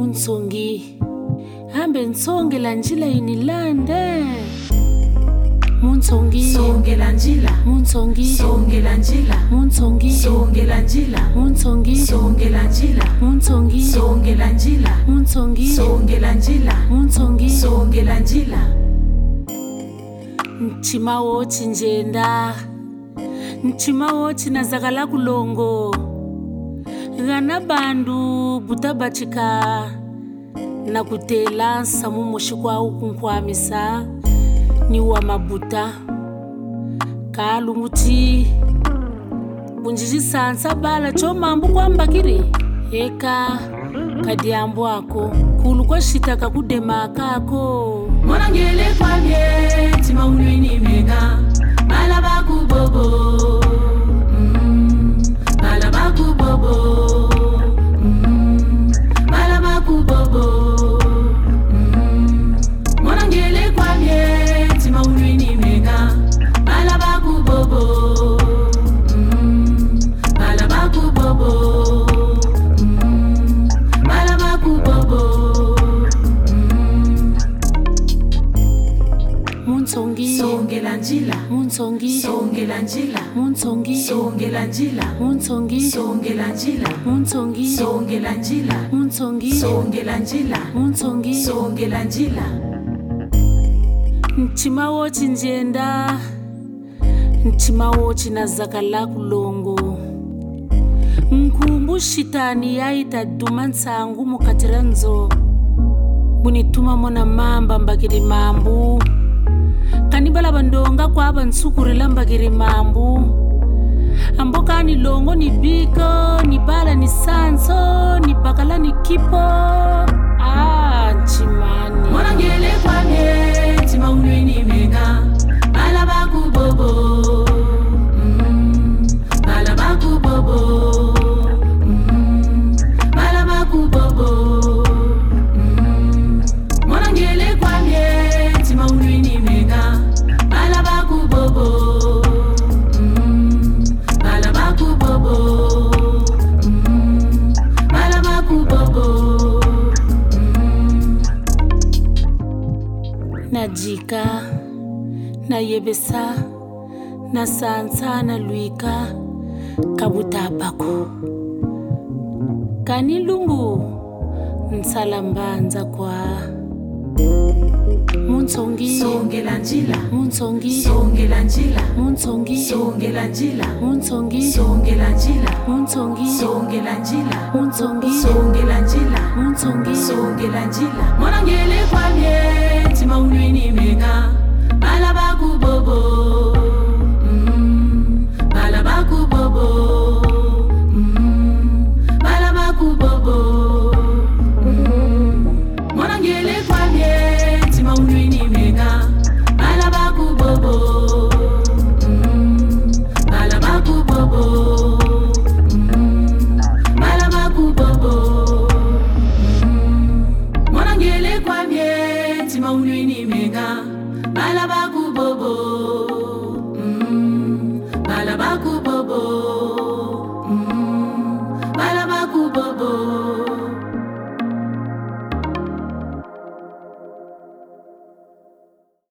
Munsongi hambe nsongela njila inilande. Munsongi songela njila, Munsongi songela njila, Munsongi songela njila, Munsongi songela njila, Munsongi songela njila, Munsongi songela njila, Munsongi songela njila. Nchima wochi njenda, nchima wochi nazakala kulongo. Gana bandu butabachika na kutela samu moshikwa ukunkwamisa ni wa mabuta kalumuti bunjiji sansa bala chomambu kwambakiri eka kadiambo ako kulukwa shitaka kudema kako Mwana ngele kwamye tima unwini mega malaba kubobo malaba kubobo malaba kubobo Mwana ngele kwamye tima unwini mega malaba kubobo malaba kubobo malaba kubobo Munsongi songela njila, Munsongi songela njila, Munsongi songela njila, Munsongi songela njila, Munsongi songela njila, Munsongi songela njila, Munsongi songela njila. nchima wochi njenda, nchima wochi nazakala kulongo. Nkumbu shitani yaita duma nsangu mukatiranzo bunituma mona mamba mbakiri mambu kanibala bandonga kwa bansukurila mbakiri mambu amboka ni longo ni biko ni bala ni sanso ni bakala ni kipo nchimani Mwana ngele kwamye tima unwini mega malaba kubobo malaba kubobo malaba kubobo Mwana ngele kwamye tima unwini mega malaba kubobo malaba kubobo malaba kubobo najika na yebesa na sansa na luika kabutapako kanilumbu nsalambanza kwa Munsongi songela njila, Munsongi songela njila, Munsongi songela njila, Munsongi songela njila, Munsongi songela njila, Munsongi songela njila, Munsongi songela njila. Mwana ngele kwamye tima unwini mega malaba kubobo malaba kubobo malaba kubobo Mwana ngele kwamye tima unwini mega malaba kubobo malaba kubobo malaba kubobo Mwana ngele kwamye tima unwini mega malaba kubobo